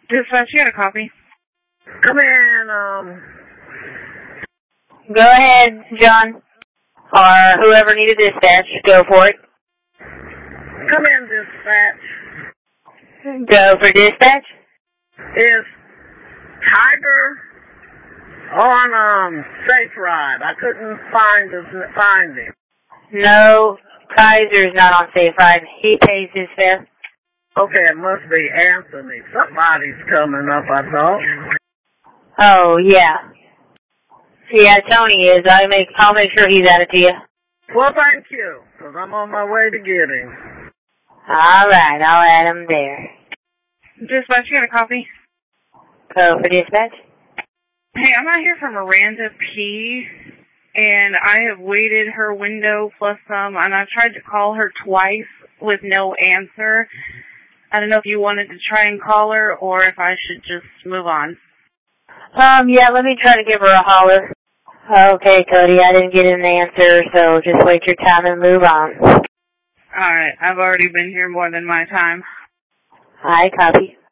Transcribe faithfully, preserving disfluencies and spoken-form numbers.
Dispatch, you got a copy? Come in, um... Go ahead, John. Or whoever needed dispatch, go for it. Come in, dispatch. Go for dispatch. Is Tiger on, um, Safe Ride? I couldn't find his, find him. No, Kaiser's not on Safe Ride. He pays his fare. Okay, it must be Anthony. Somebody's coming up, I thought. Oh, yeah. Yeah, Tony is. I make, I'll make sure he's added to you. Well, thank you, because I'm on my way to get him. All right, I'll add him there. Dispatch, you got a copy? Go for dispatch. Hey, I'm out here for Miranda P., and I have waited her window plus some, and I've tried to call her twice with no answer. I don't know if you wanted to try and call her, or if I should just move on. Um, yeah, let me try to give her a holler. Okay, Cody, I didn't get an answer, so just wait your time and move on. All right, I've already been here more than my time. I copy.